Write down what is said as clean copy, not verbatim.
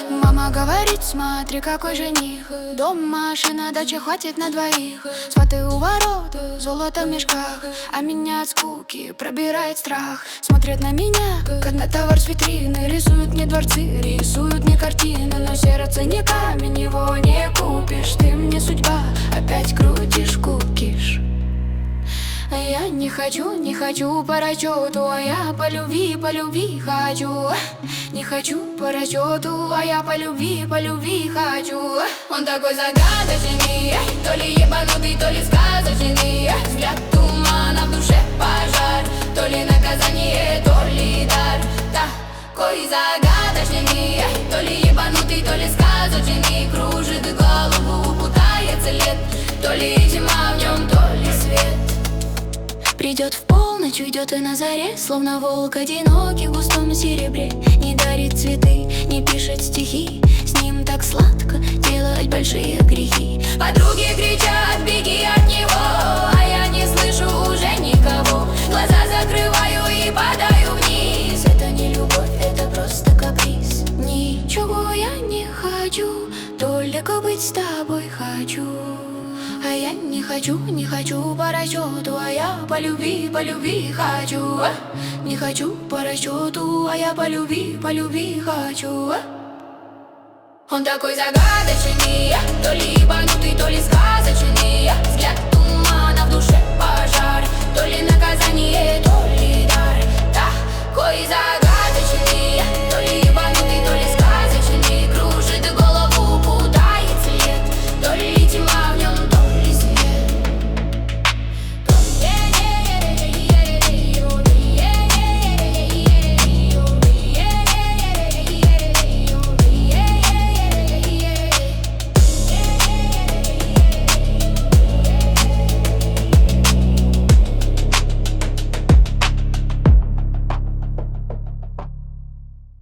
Мама говорит, смотри, какой жених. Дом, машина, дача, хватит на двоих. Сваты у ворот, золото в мешках, а меня от скуки пробирает страх. Смотрят на меня, как на товар с витрины. Рисуют мне дворцы, рисуют мне картины. Но сердце не камень, его не купишь. Ты мне судьба, опять крутишь кукиш. А я не хочу по расчету, а я по любви хочу. Не хочу по расчету, а я по любви хочу. Он такой загадочный, то ли ебанутый, то ли сказочный. Взгляд тумана, в душе пожар, то ли наказание, то ли дар. Такой загадочный, то ли ебанутый, то ли сказочный. Кружит голову, путается лет, то ли тьма в нем, то ли свет. Придет в полночь, уйдет и на заре, словно волк одинокий в густом серебре. Не дарит цветы, не пишет стихи, с ним так сладко делать большие грехи. Подруги кричат, беги от него, а я не слышу уже никого. Глаза закрываю и падаю вниз. Это не любовь, это просто каприз. Ничего я не хочу, только быть с тобой хочу. А я не хочу по расчету, а я по любви хочу. Не хочу по расчету, а я по любви хочу. Он такой загадочный, то ли ебанутый, то ли сказочный.